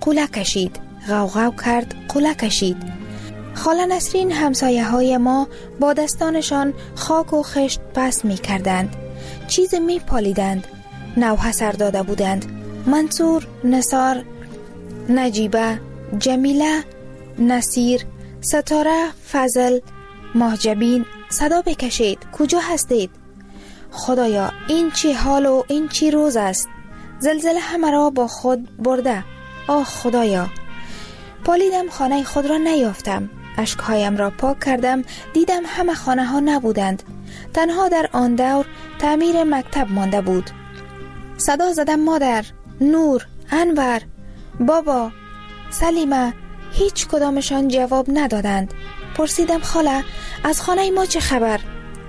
قوله کشید، غوغو کرد، قوله کشید. خاله نسرین همسایه های ما با دستانشان خاک و خشت پس می کردند. چیز می پالیدند. نوحه سر داده بودند. منصور، نثار، نجیبه، جمیله، نصیر، ستاره، فضل، محجبین صدا بکشید. کجا هستید؟ خدایا این چی حال و این چی روز است؟ زلزله همه را با خود برده. آه خدایا. پالیدم، خانه خود را نیافتم. اشکهایم را پاک کردم، دیدم همه خانه ها نبودند. تنها در آن دور تعمیر مکتب مانده بود. صدا زدم مادر، نور، انور، بابا، سلیمه. هیچ کدامشان جواب ندادند. پرسیدم خاله از خانه ما چه خبر؟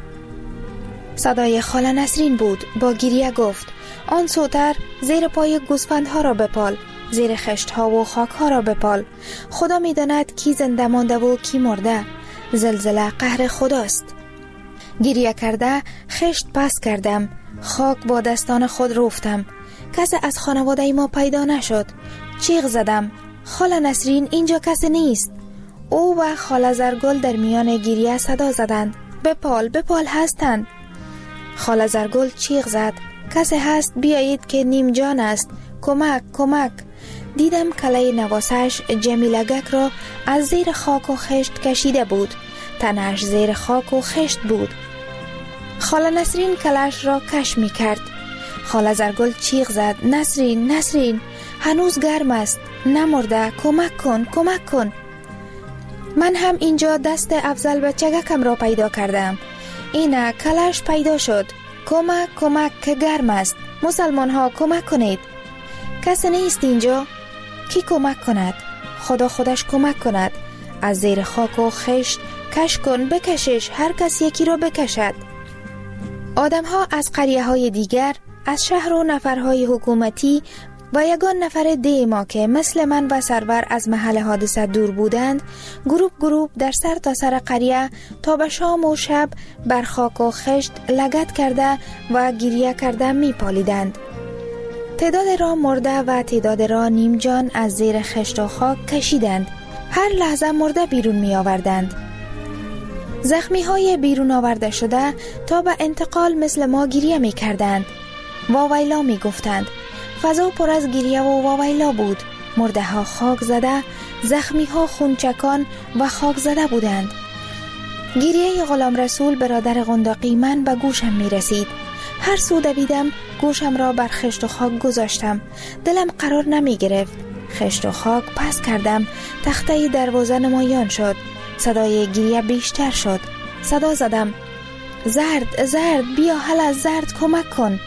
صدای خاله نسرین بود. با گریه گفت آن سوتر زیر پای گوسفندها را بپال، زیر خشت ها و خاک ها را بپال. خدا می داند کی زنده مانده و کی مرده. زلزله قهر خداست. گریه کرده خشت پس کردم، خاک با دستان خود روفتم. کس از خانواده ما پیدا نشد. چیغ زدم خاله نسرین اینجا کسی نیست. او و خاله زرگل در میان گریه صدا زدند بپال بپال هستند. خاله زرگل چیغ زد کسی هست بیایید که نیم جان است، کمک کمک. دیدم کله نواسش جمیلگک را از زیر خاک و خشت کشیده بود. تنش زیر خاک و خشت بود. خاله نسرین کلش را کش می کرد. خاله زرگل چیغ زد نسرین نسرین هنوز گرم است، نمرده، کمک کن کمک کن. من هم اینجا دست افضل بچگکم را پیدا کردم. اینه کلش پیدا شد. کمک کمک که گرم است. مسلمان ها کمک کنید. کسی نیست اینجا؟ کی کمک کند؟ خدا خودش کمک کند. از زیر خاک و خشت کش کن، بکشش، هر کس یکی را بکشد. آدم ها از قریه های دیگر، از شهر و نفرهای حکومتی و یگان نفر دی ما که مثل من و سرور از محل حادثه دور بودند، گروپ در سر تا سر قریه تا به شام و شب بر خاک و خشت لگد کرده و گریه کرده می پالیدند. تعداد را مرده و تعداد را نیم جان از زیر خشت و خاک کشیدند. هر لحظه مرده بیرون می آوردند. زخمی های بیرون آورده شده تا به انتقال مثل ما گریه می کردند. واویلا می گفتند. فضا پر از گریه و واویلا بود. مرده ها خاک زده، زخمی ها خونچکان و خاک زده بودند. گریه غلام رسول برادر قنداقی من به گوشم می رسید. هر سو دویدم گوشم را بر خشت و خاک گذاشتم. دلم قرار نمی گرفت. خشت و خاک پس کردم. تخته دروازه نمایان شد. صدای گریه بیشتر شد. صدا زدم زرد زرد بیا هلا زرد کمک کن.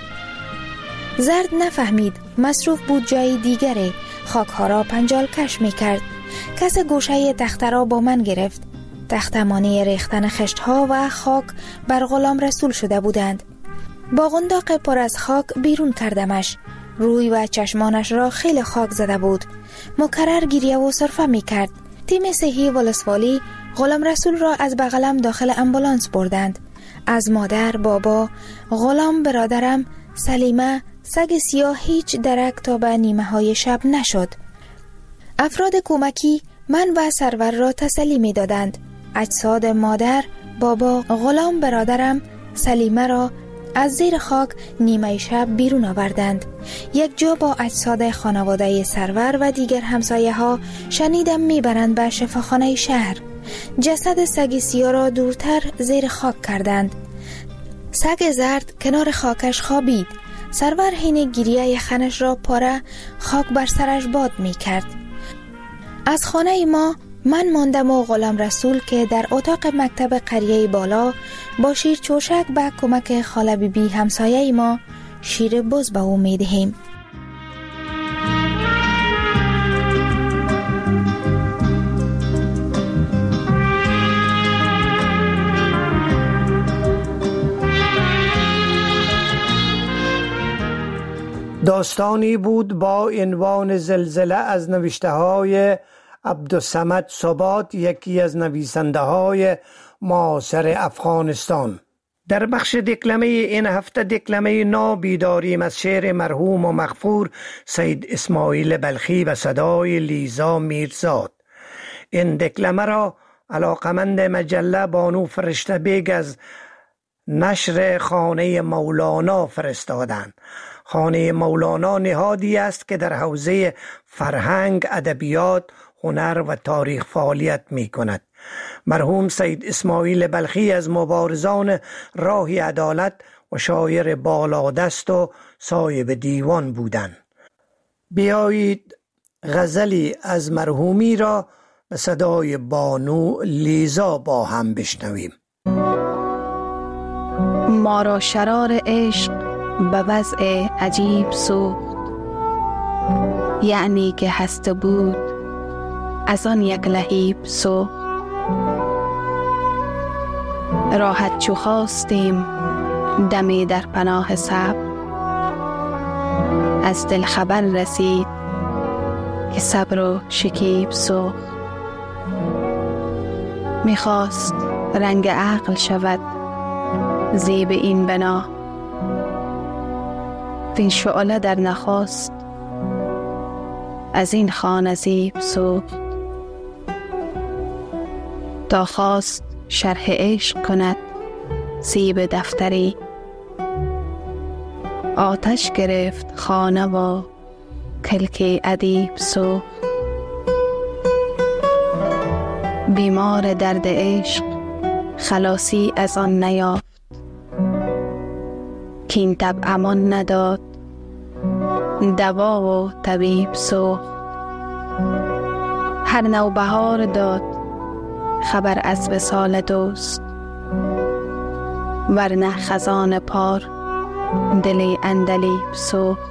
زرد نفهمید. مصروف بود جای دیگره. خاک ها را پنجال کش می کرد. کس گوشه تخته را با من گرفت. تخته مانی ریختن خشت ها و خاک بر غلام رسول شده بودند. با قنداق پر از خاک بیرون کردمش. روی و چشمانش را خیلی خاک زده بود. مکرر گریه و سرفه می کرد. تیم صحی ولسوالی غلام رسول را از بغلم داخل امبولانس بردند. از مادر، بابا، غلام برادرم، سلیمه، سگ سیاه هیچ درک تا به نیمه های شب نشد. افراد کمکی من و سرور را تسلی می دادند. اجساد مادر، بابا، غلام برادرم، سلیمه را از زیر خاک نیمه شب بیرون آوردند. یک جا با اجساد خانواده سرور و دیگر همسایه ها شنیدم میبرند به شفاخانه شهر. جسد سگ سیاه را دورتر زیر خاک کردند. سگ زرد کنار خاکش خوابید. سرور حین گریه خنش را پاره خاک بر سرش باد می کرد. از خانه ما من ماندم و غلام رسول که در اتاق مکتب قریه بالا با شیر چوشک به کمک خاله بیبی همسایه ما شیر بز به او می دهیم. داستانی بود با عنوان زلزله از نوشته های عبدالصمد ثبات، یکی از نویسنده های معاصر افغانستان. در بخش دکلمه این هفته دکلمه نابی داریم از شعر مرحوم و مغفور سید اسماعیل بلخی و صدای لیزا میرزاد. این دکلمه را علاقمند مجله بانو فرشته بیگ از نشر خانه مولانا فرستادند. خانه مولانا نهادی است که در حوزه فرهنگ، ادبیات، هنر و تاریخ فعالیت می کند. مرحوم سید اسماعیل بلخی از مبارزان راه عدالت و شاعر بالادست و صاحب دیوان بودند. بیایید غزلی از مرحومی را به صدای بانو لیزا با هم بشنویم. ما را شرار عشق به وضع عجیب سوخت، یعنی که هسته بود از آن یک لهیب سوخت. راحت چو خواستیم دمی در پناه صبر، از دل خبر رسید که صبر و شکیب سوخت. میخواست رنگ عقل شود زیب این بنا، وین شعله در نخواست از این خانه زیب سوخت. تا خواست شرح عشق کند سیب دفتری، آتش گرفت خانه و کلک ادیب سوخت. بیمار درد عشق خلاصی از آن نیافت، کین تب امان نداد دوا و طبیب سوخت. هر نوبهار داد خبر از وصال دوست، ورنه خزان پار دل عندلیب سوخت.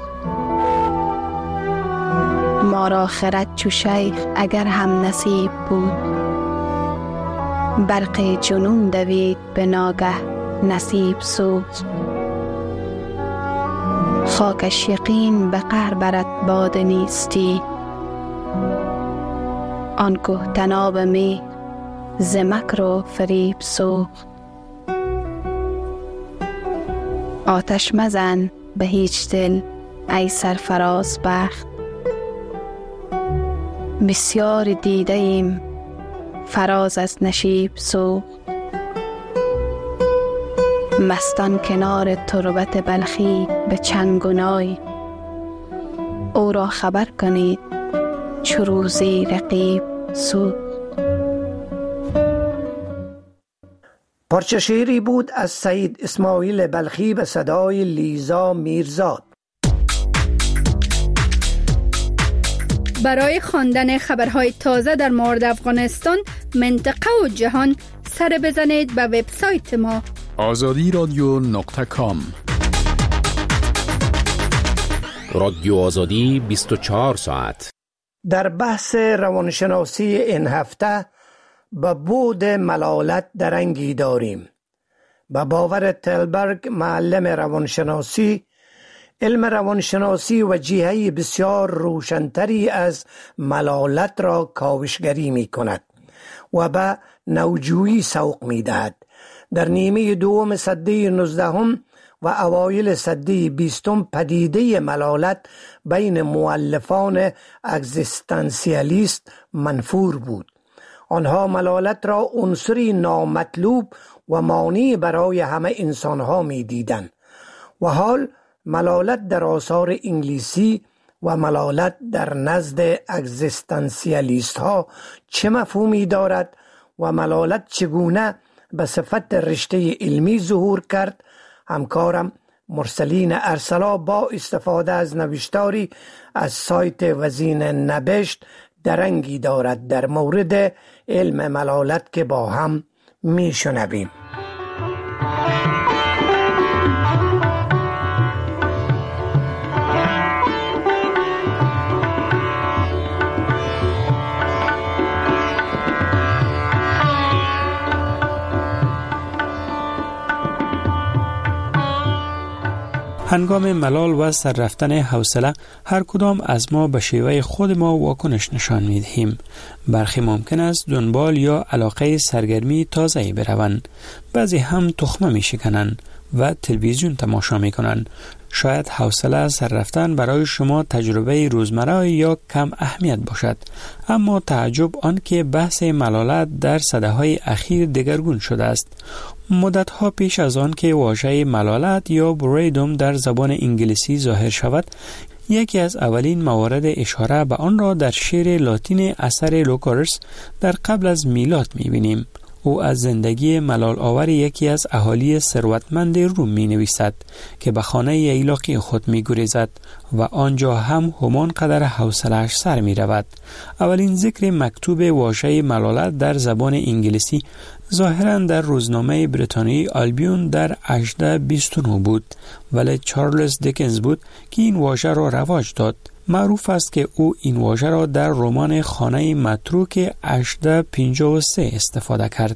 ما را خرد چو شیخ اگر هم نصیب بود، برق جنون دوید به ناگه نصیب سوخت. خاکش یقین به قهر برد باد نیستی، آن که تناب می ز مکر و فریب سوخت. آتش مزن به هیچ دل ای سرفراز بخت، بسیار دیده ایم فراز از نشیب سوخت. مستان کنار تربت بلخی به چنگ و نای، او را خبر کنید چو روزی رقیب سوخت. پارچه شعری بود از سید اسماعیل بلخی به صدای لیزا میرزاد. برای خواندن خبرهای تازه در مورد افغانستان، منطقه و جهان سر بزنید به وبسایت ما azadiradyo.com. رادیو آزادی 24 ساعت. در بحث روانشناسی این هفته به بود ملالت درنگی داریم. به باور تلبرگ معلم روانشناسی، علم روانشناسی و جهه بسیار روشنتری از ملالت را کاوشگری می کند و به نوجویی سوق می دهد. در نیمه دوم سده 19 و اوایل سده 20 پدیده ملالت بین مؤلفان اگزیستانسیالیست منفور بود. آنها ملالت را عنصری نامطلوب و مانع برای همه انسانها می دیدند و حال ملالت در آثار انگلیسی و ملالت در نزد اگزیستانسیالیست ها چه مفهومی دارد و ملالت چگونه به صفت رشته علمی ظهور کرد، همکارم مرسلین ارسلا با استفاده از نوشتاری از سایت وزین نبشت درنگی دارد در مورد علم ملالت که با هم می شنویم. هنگام ملال و سر رفتن حوصله هر کدام از ما به شیوه خود ما واکنش نشان می‌دهیم. برخی ممکن است دنبال یا علاقه سرگرمی تازه‌ای بروند. بعضی هم تخمه می‌شکنند و تلویزیون تماشا می‌کنند. شاید حوصله سر رفتن برای شما تجربه روزمره یا کم اهمیت باشد، اما تعجب آن که بحث ملالت در سده‌های اخیر دگرگون شده است. مدت‌ها پیش از آن که واژه ملالت یا بریدوم در زبان انگلیسی ظاهر شود، یکی از اولین موارد اشاره به آن را در شعر لاتین اثر لوکارس در قبل از میلاد می‌بینیم. او از زندگی ملال آور یکی از اهالی ثروتمند روم می نویسد که به خانه ییلاقی خود می گریزد و آنجا هم همان قدر حوصله‌اش سر می رود. اولین ذکر مکتوب واژه ملالت در زبان انگلیسی ظاهراً در روزنامه بریتانیایی آلبیون در 1829 بود، ولی چارلز دیکنز بود که این واژه را رواج داد. معروف است که او این واژه را در رمان خانه متروک 1853 استفاده کرد.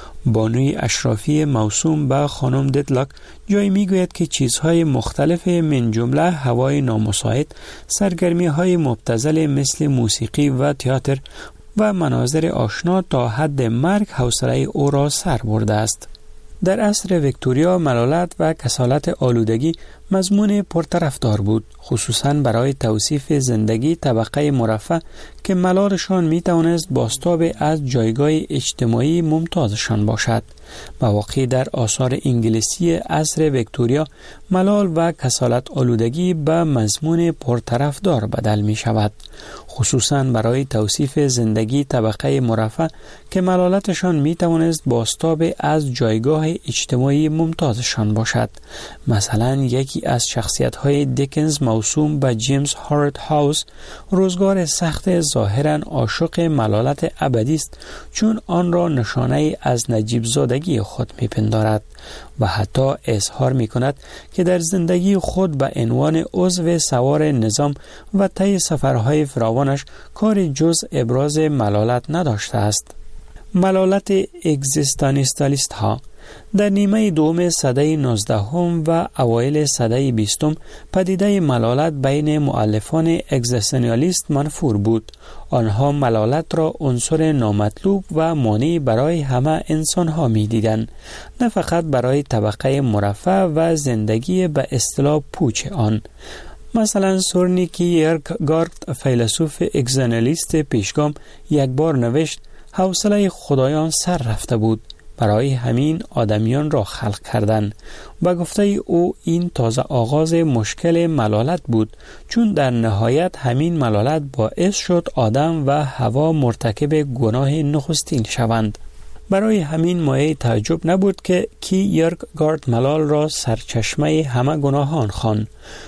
بانوی اشرافی موسوم به خانم ددلاک جایی میگوید که چیزهای مختلف من جمله هوای نامساعد، سرگرمی‌های مبتذل مثل موسیقی و تئاتر و مناظر آشنا تا حد مرگ حوصله او را سر برده است. در عصر ویکتوریا ملالت و کسالت آلودگی مضمون پرطرفدار بود، خصوصاً برای توصیف زندگی طبقه مرفه که ملالشان می توانست بازتاب از جایگاه اجتماعی ممتازشان باشد. مواقعی در آثار انگلیسی عصر ویکتوریا ملال و کسالت آلودگی به مضمون پرطرفدار بدل می شود، خصوصاً برای توصیف زندگی طبقه مرفه که ملالتشان می توانست بازتاب از جایگاه اجتماعی ممتازشان باشد. مثلا یکی از شخصیت‌های دیکنز موسوم به جیمز هارت هاوس روزگار سخت ظاهراً عاشق ملالت ابدی است، چون آن را نشانه از نجیب زادگی خود می‌پندارد و حتی اظهار می‌کند که در زندگی خود به عنوان عضو سوار نظام و طی سفرهای فراوانش کار جز ابراز ملالت نداشته است. ملالت اگزیستانسیالیست ها در نیمه دوم سده 19 و اوایل سده 20 پدیده ملالت بین مؤلفان اگزیستانسیالیست منفور بود. آنها ملالت را عنصر نامطلوب و مانع برای همه انسانها می دیدند، نه فقط برای طبقه مرفه و زندگی به اصطلاح پوچ آن. مثلا سورنی کیرکگارد فیلسوف اگزیستانسیالیست پیشگام یک بار نوشت حوصله خدایان سر رفته بود، برای همین آدمیان را خلق کردند. و گفته او این تازه آغاز مشکل ملالت بود، چون در نهایت همین ملالت باعث شد آدم و حوا مرتکب گناه نخستین شوند. برای همین مایه تعجب نبود که کیرکگارد ملال را سرچشمه همه گناهان خواند.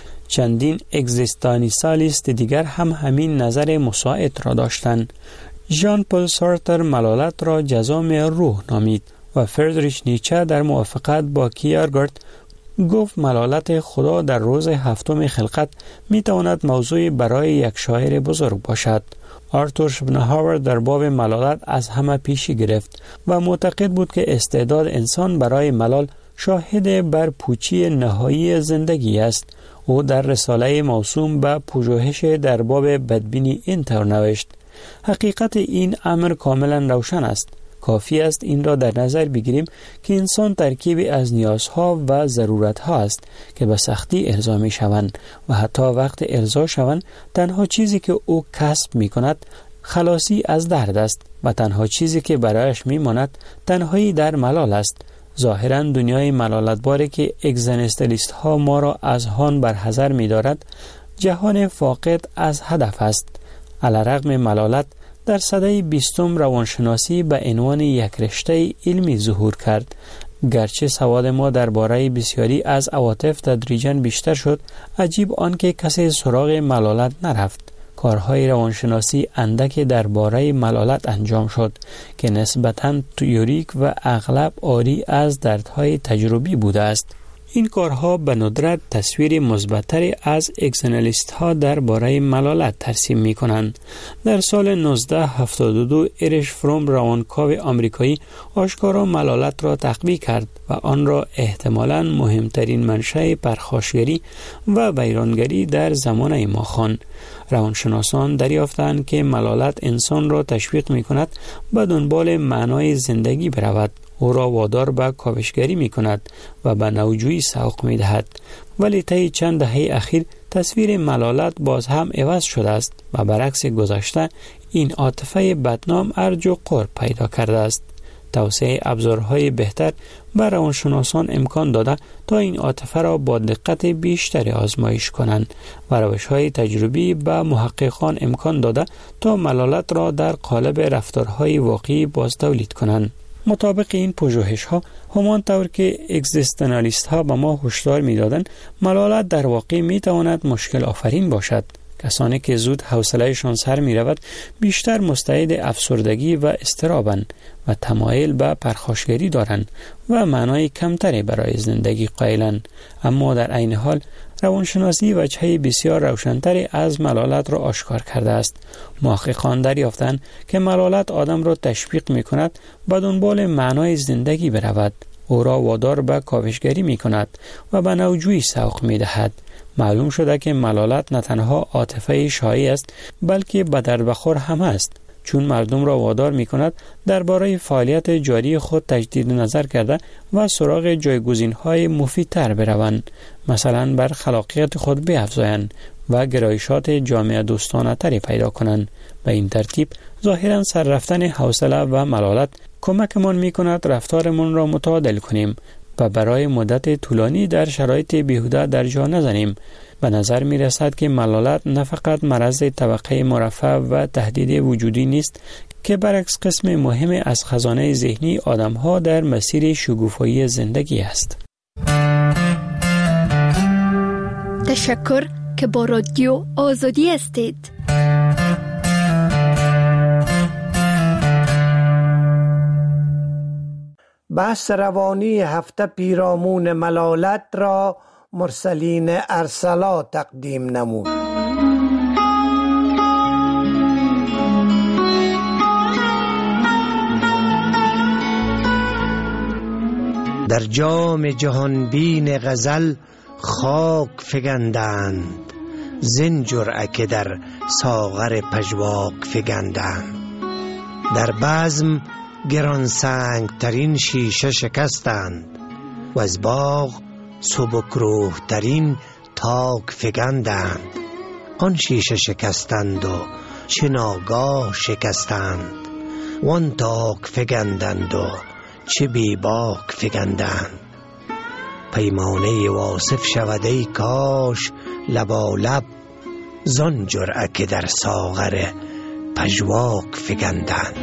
چندین اگزیستانسیالیست دیگر هم همین نظر مساعد را داشتند. ژان پل سارتر ملالت را جزام روح نامید و فریدریش نیچه در موافقت با کیرکگارد گفت ملالت خدا در روز هفتم خلقت می تواند موضوعی برای یک شاعر بزرگ باشد. آرتور شوپنهاور در باب ملالت از همه پیشی گرفت و معتقد بود که استعداد انسان برای ملال شاهد بر پوچی نهایی زندگی است. او در رساله موسوم به پژوهش در باب بدبینی اینطور نوشت: حقیقت این امر کاملا روشن است. کافی است این را در نظر بگیریم که انسان ترکیبی از نیازها و ضرورتها است که به سختی ارضا می شوند و حتی وقت ارضا شوند تنها چیزی که او کسب می کند خلاصی از درد است و تنها چیزی که برایش می ماند تنهایی در ملال است. ظاهراً دنیای ملالتباری که اگزیستانسیالیست ها ما را از آن برحذر می دارد جهان فاقد از هدف است. علیرغم ملالت در سده 20 روانشناسی به عنوان یک رشته علمی ظهور کرد. گرچه سواد ما درباره بسیاری از عواطف تدریجاً بیشتر شد، عجیب آنکه کسی سراغ ملالت نرفت. کارهای روانشناسی اندکی درباره ملالت انجام شد که نسبتاً تئوریک و اغلب عاری از دردهای تجربی بوده است. این کارها به ندرت تصویر مثبت‌تری از اکسنالیست ها درباره ملالت ترسیم می کنند. در سال 1972 اریش فروم روانکاو آمریکایی آشکارا ملالت را تقویه کرد و آن را احتمالاً مهمترین منشأ پرخاشگری و ویرانگری در زمانه ما خواند. روانشناسان دریافتند که ملالت انسان را تشویق می کند به دنبال معنای زندگی برود، او را وادار به کاوشگری می کند و به نوجویی سوق می دهد. ولی طی چند دهه اخیر تصویر ملالت باز هم عوض شده است و برعکس گذشته این عاطفه بدنام ارج و قرب پیدا کرده است. توسعه ابزارهای بهتر به روانشناسان امکان داده تا این عاطفه را با دقت بیشتر آزمایش کنند و روش‌های تجربی به محققان امکان داده تا ملالت را در قالب رفتارهای واقعی باز تولید کنند. مطابق این پژوهش‌ها همانطور که اگزیستانالیست ها به ما هشدار می‌دادند ملالت در واقع می‌تواند مشکل آفرین باشد. کسانی که زود حوصله‌شان سر می‌رود بیشتر مستعد افسردگی و اضطرابند و تمایل به پرخاشگری دارند و معنای کمتری برای زندگی قائلند. اما در عین حال روانشناسی وجهه بسیار روشن‌تری از ملالت را آشکار کرده است. محققان دریافتند که ملالت آدم را تشویق می‌کند به دنبال معنای زندگی برود، او را وادار به کاوشگری می‌کند و به نوجویی سوق می‌دهد. معلوم شده که ملالت نه تنها عاطفه شایع است بلکه به درد بخور هم است، چون مردم را وادار می کند درباره فعالیت جاری خود تجدید نظر کرده و سراغ جایگزین‌های مفیدتر بروند، مثلا بر خلاقیت خود بیفزایند و گرایشات جامعه دوستانه تری پیدا کنند. به این ترتیب ظاهرا سر رفتن حوصله و ملالت کمکمان می کند رفتارمان را متعادل کنیم و برای مدت طولانی در شرایط بیهوده در جا نزنیم. به نظر می رسد که ملالت نه فقط مرض طبقه مرفه و تهدید وجودی نیست که برعکس قسم مهم از خزانه ذهنی آدم‌ها در مسیر شگوفایی زندگی است. تشکر که با رادیو آزادی هستید. بحث روانی هفته پیرامون ملالت را مرسلین ارسلا تقدیم نمود. در جام جهانبین غزل خاک فگندند، زین جرعه که در ساغر پژواک فگندند. در بزم گران سنگ ترین شیشه شکستند و از باغ سبک روح ترین تاک فگندند. آن شیشه شکستند و چه ناگاه شکستند، وان تاک فگندند و چه بی باک فگندند. پیمانه واصف شود ای کاش لبالب، زان جرعه که در ساغر پژواک فگندند.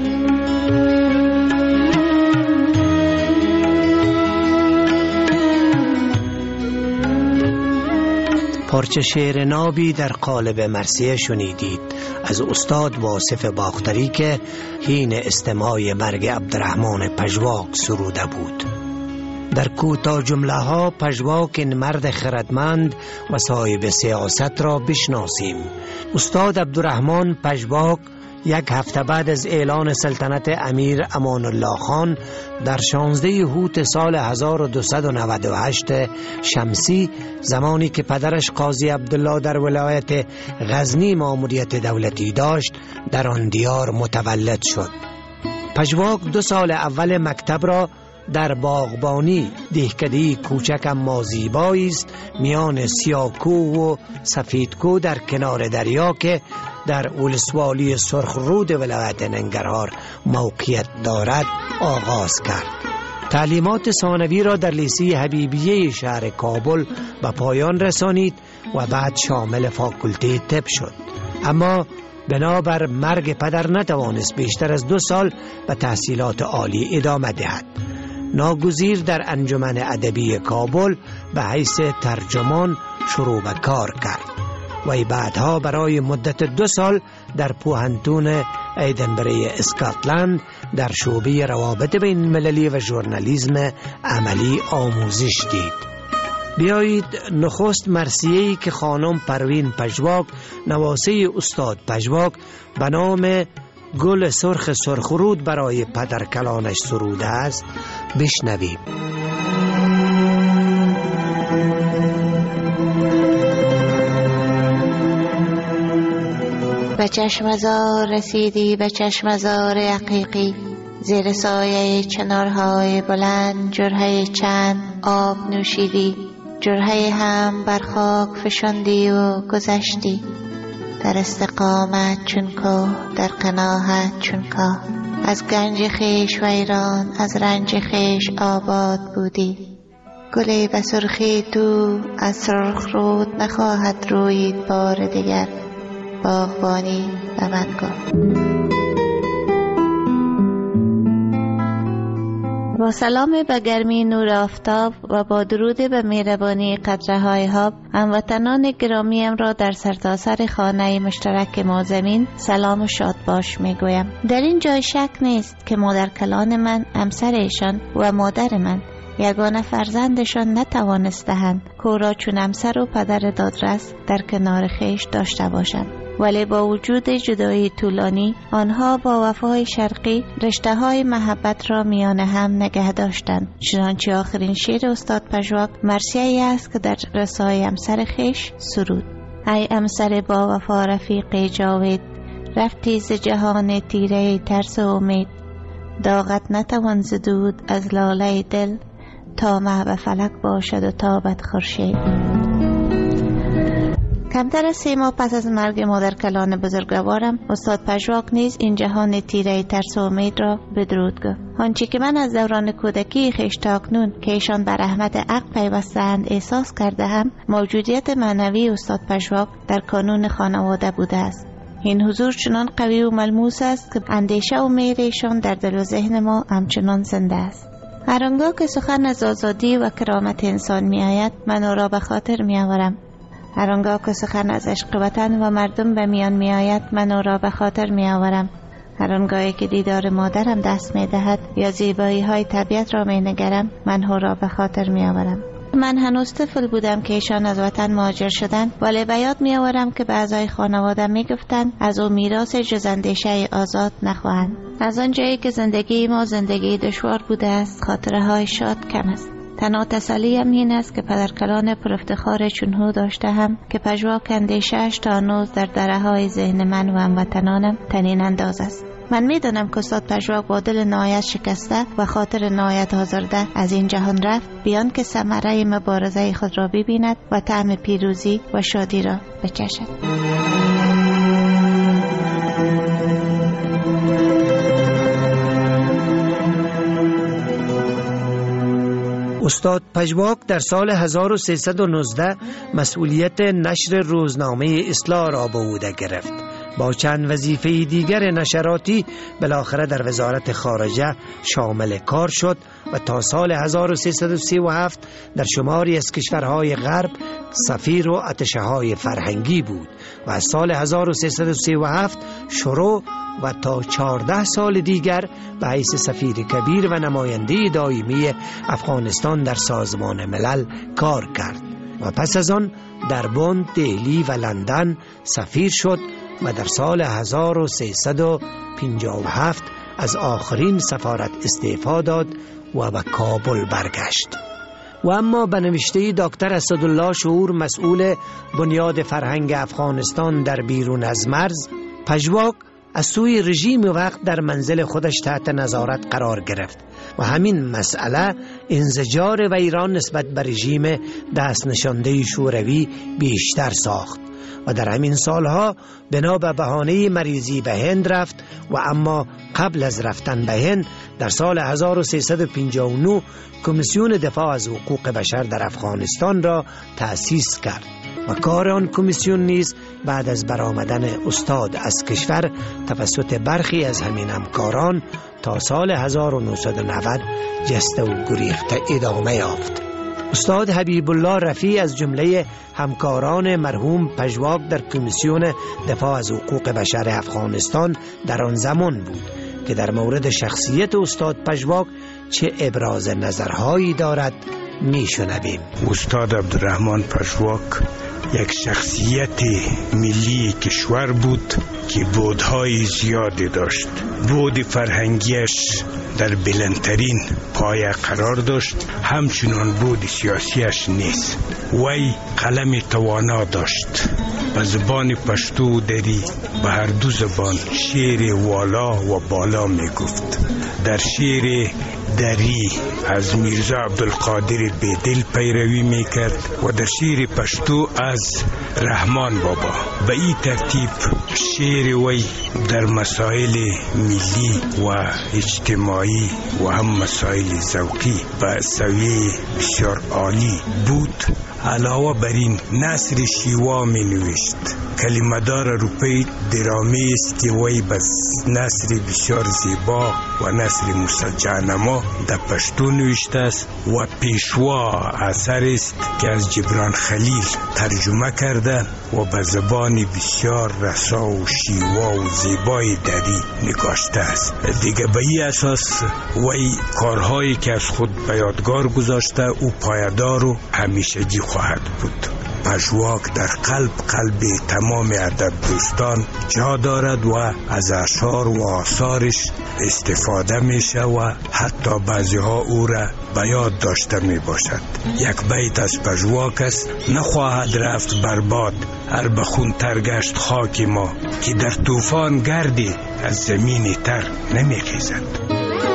پارچه شعر نابی در قالب مرثیه شنیدید از استاد واصف باختری که حین استماع مرگ عبدالرحمن پژواک سروده بود. در کوتاه جمله ها پژواک این مرد خردمند و صاحب سیاست را بشناسیم. استاد عبدالرحمن پژواک یک هفته بعد از اعلان سلطنت امیر امان الله خان در 16 اوت سال 1298 شمسی، زمانی که پدرش قاضی عبدالله در ولایت غزنی ماموریت دولتی داشت، در آن دیار متولد شد. پژواک 2 سال اول مکتب را در باغبانی، دهکده‌ای کوچک اما زیبایی است میان سیاکو و سفیدکو در کنار دریا که در ولسوالی سرخرود ولایت ننگرهار موقعیت دارد آغاز کرد. تعلیمات ثانوی را در لیسه حبیبیه شهر کابل به پایان رسانید و بعد شامل فاکولته طب شد. اما بنابر مرگ پدر نتوانست بیشتر از 2 سال به تحصیلات عالی ادامه دهد. ناگزیر در انجمن ادبی کابل به حیث ترجمان شروع به کار کرد و بعدها برای مدت 2 سال در پوهنتون ایدنبری اسکاتلند در شعبه روابط بین المللی و ژورنالیسم عملی آموزش دید. بیایید نخست مرثیه‌ای که خانم پروین پژواک نواسه استاد پژواک به نام گل سرخ سرخرود برای پدر کلانش سروده است بشنویم. به چشمزار رسیدی، به چشمزار عقیقی، زیر سایه چنارهای بلند جرعه چند آب نوشیدی، جرعه هم بر خاک فشاندی و گذشتی. در استقامت چون کوه، در قناعت چون کاه، از گنج خویش ویران، از رنج خویش آباد بودی. گلی به سرخی تو از سرخ رود نخواهد روید بار دیگر، باغبانی به من گفت. با سلام به گرمی نور آفتاب و با درود به مهربانی قطره‌های آب، هموطنان گرامیم را در سرتاسر خانه مشترک ما زمین سلام و شاد باش میگویم. در این جای شک نیست که مادر کلان من، همسر ایشان و مادر من یگانه فرزندشان نتوانستند که را چون همسر و پدر دادرس در کنار خیش داشته باشند. ولی با وجود جدایی طولانی، آنها با وفای شرقی رشته های محبت را میان هم نگه داشتند. چنانچه آخرین شعر استاد پژواک مرثیه‌ای است که در رسای همسر خیش سرود: ای همسر با وفا رفیق جاوید، رفتی ز جهان تیره ترس و امید، داغت نتوان زدود از لاله دل، تا مه به فلک باشد و تابت خورشید. کمتر از 3 ماه پس از مرگ مادر کلان بزرگوارم، استاد پژواک نیز این جهان تیره ترس و امید را بدرود گفت. آنچه که من از دوران کودکی خویش تا اکنون که ایشان بر رحمت حق پیوسته‌اند احساس کرده هم، موجودیت معنوی استاد پژواک در کانون خانواده بوده است. این حضور چنان قوی و ملموس است که اندیشه و مهر ایشان در دل و ذهن ما همچنان زنده است. هر آنگاه که سخن از آزادی و کرامت انسان می آید، من او را به خاطر می آورم. هر آنگاه که سخن از عشق وطن و مردم به میان می آید، من او را به خاطر می آورم. هر آنگاهی که دیدار مادرم دست می دهد یا زیبایی های طبیعت را می نگرم، من او را به خاطر می آورم. من هنوز طفل بودم که ایشان از وطن مهاجر شدند، ولی به یاد می آورم که به اعضای خانواده می گفتند از او میراث جز اندیشه آزاد نخواهند. از آنجایی که زندگی ما زندگی دشوار بوده است، خاطره های شاد کم است. تنها تسلیم این است که پدرکلان پر افتخار چونهو داشته هم که پژواک اندیشه‌اش تا هنوز در دره‌های ذهن من و هموطنانم طنین انداز است. من میدانم که استاد پژواک با دل نهایت شکسته و خاطر نهایت آزرده از این جهان رفت، بیان که ثمره مبارزه خود را ببیند و طعم پیروزی و شادی را بچشد. استاد پژواک در سال 1319 مسئولیت نشر روزنامه اصلاح را به عهده گرفت. با چند وظیفه دیگر نشراتی بالاخره در وزارت خارجه شامل کار شد و تا سال 1337 در شماری از کشورهای غرب سفیر و اتشه‌های فرهنگی بود و از سال 1337 شروع و تا 14 سال دیگر به حیث سفیر کبیر و نماینده دائمی افغانستان در سازمان ملل کار کرد و پس از آن در بن، دهلی و لندن سفیر شد و در سال 1357 از آخرین سفارت استعفا داد و به کابل برگشت. و اما به نوشته دکتر اسدالله شعور، مسئول بنیاد فرهنگ افغانستان در بیرون از مرز، پژواک از سوی رژیم وقت در منزل خودش تحت نظارت قرار گرفت و همین مسئله انزجار و ایران نسبت به رژیم دست نشانده شوروی بیشتر ساخت و در همین سالها بنا به بهانه مریضی به هند رفت و اما قبل از رفتن به هند در سال 1359 کمیسیون دفاع از حقوق بشر در افغانستان را تأسیس کرد و کار آن کمیسیون نیز بعد از برآمدن استاد از کشور توسط برخی از همین همکاران تا سال 1990 جسته و گریخته ادامه یافت. استاد حبیب الله رفیع از جمله همکاران مرحوم پژواک در کمیسیون دفاع از حقوق بشر افغانستان در آن زمان بود که در مورد شخصیت استاد پژواک چه ابراز نظرهایی دارد میشنویم. استاد عبدالرحمن پژواک یک شخصیت ملی کشور بود که بودهای زیادی داشت. بود فرهنگیش در بلندترین پایه قرار داشت، همچنان بود سیاسیش نیست. وی قلم توانا داشت، به زبان پشتو و دری به هر دو زبان شعر والا و بالا می گفت. در شعر دری از میرزا عبدالقادر بیدل پیروی میکرد و در شعر پشتو از رحمان بابا. به این ترتیب شعر وی در مسائل ملی و اجتماعی و هم مسائل ذوقی به سویه بسیار عالی بود. علاوه بر این نثر شیوا می نوشت. کلمه‌دار روپی درامی است که وی به نثر بسیار زیبا و نثر مسجعنما در پشتو نوشته است و پیشوا اثر است که از جبران خلیل ترجمه کرده و به زبان بسیار رسا و شیوا و زیبای دری نگاشته است. دیگه به این اساس وی کارهایی که از خود به یادگار گذاشته او پایدار و همیشگی خواهد بود. پژواک در قلب تمام ادب دوستان جا دارد و از اشعار و آثارش استفاده میشه و حتی بعضی ها او را به یاد داشته می باشد. یک بیت از پژواک است: نخواهد رفت برباد هر بخون تر گشت خاک ما، که در طوفان گردی از زمین تر نمی خیزد.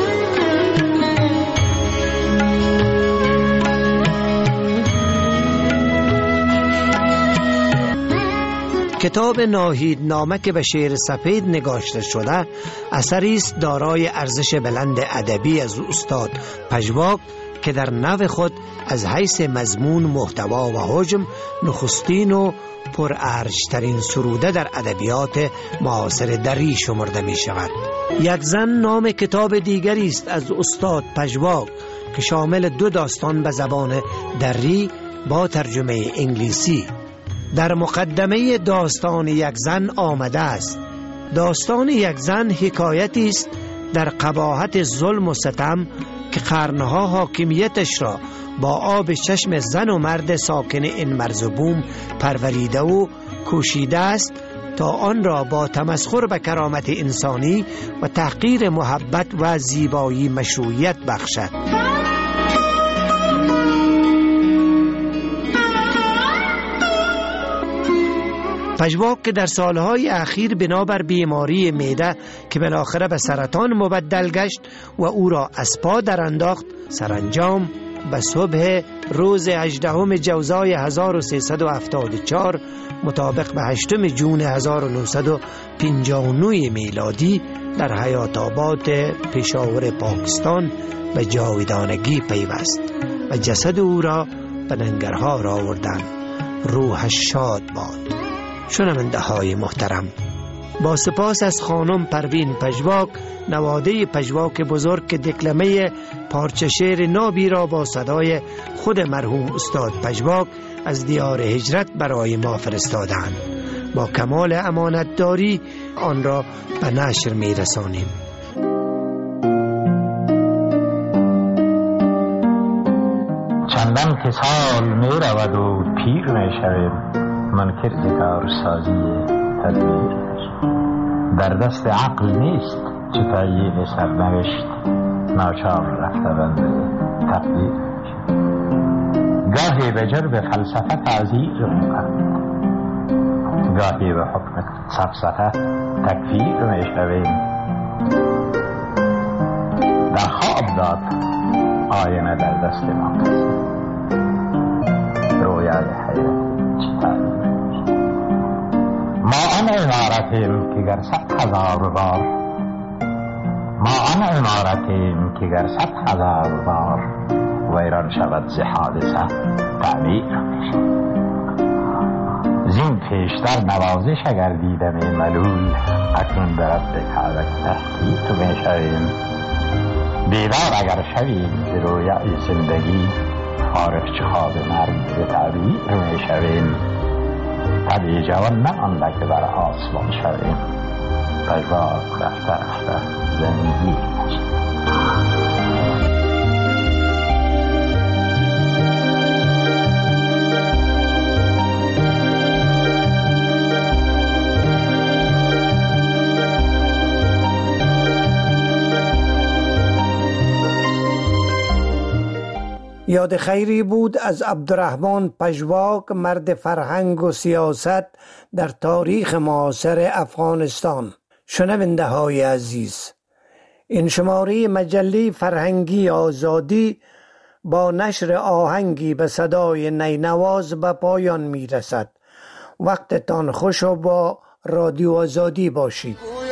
کتاب ناهیدنامه که به شعر سپید نگاشته شده اثری است دارای ارزش بلند ادبی از استاد پژواک که در نوع خود از حیث مضمون، محتوا و حجم نخستین و پرارج‌ترین سروده در ادبیات معاصر دری شمرده می شود. یک زن نام کتاب دیگری است از استاد پژواک که شامل 2 داستان به زبان دری با ترجمه انگلیسی. در مقدمه داستان یک زن آمده است: داستان یک زن حکایتی است در قباحت ظلم و ستم که قرنها حاکمیتش را با آب چشم زن و مرد ساکن این مرز و بوم پروریده و کوشیده است تا آن را با تمسخر به کرامت انسانی و تحقیر محبت و زیبایی مشروعیت بخشد. پژواک که در سالهای اخیر بنابر بیماری معده که بالاخره به سرطان مبدل گشت و او را از پا در انداخت، سرانجام به صبح روز 18 جوزای 1374 مطابق به 8 جون 1959 میلادی در حیات آباد پشاور پاکستان به جاودانگی پیوست و جسد او را به ننگرهار آوردند. روحش شاد باد. شنونده های محترم، با سپاس از خانم پروین پژواک، نواده پژواک بزرگ که دکلمه پارچه شعر نابی را با صدای خود مرحوم استاد پژواک از دیار هجرت برای ما فرستادند، با کمال امانتداری آن را به نشر می رسانیم. چندان که سال می رود و پیر می شویم، منکر کارسازی تدبیر در دست عقل نیست، چه تعیین سرنوشت ناچار رفته بنده تقدیر. گاهی به جرب فلسفه تعذیر می‌کنند، گاهی به حکم سفسطه تکفیر می‌شویم. در خواب داد آینه در دست ما کسی، رویای حیرت ما آن عمارتیم که گر 100,000 بار، ما آن عمارتیم که گر 100,000 بار ویران شود ز حادثه تعمیر میشه. زین پیشتر نوازش اگر دیدم ملول، اکنون در رب کعبه تحقیق میشویم. بیدار اگر شویم ز رویای زندگی، فارغ چه خواب مرگ به تعبیر میشویم. طبیعی جوان نمانده که بر آسمان شویم، پژواک رفته رفته زندگی میشیم. یاد خیری بود از عبدالرحمن پژواک، مرد فرهنگ و سیاست در تاریخ معاصر افغانستان. شنونده های عزیز، این شماره مجله فرهنگی آزادی با نشر آهنگی به صدای نینواز به پایان می رسد. وقتتان خوش و با رادیو آزادی باشید.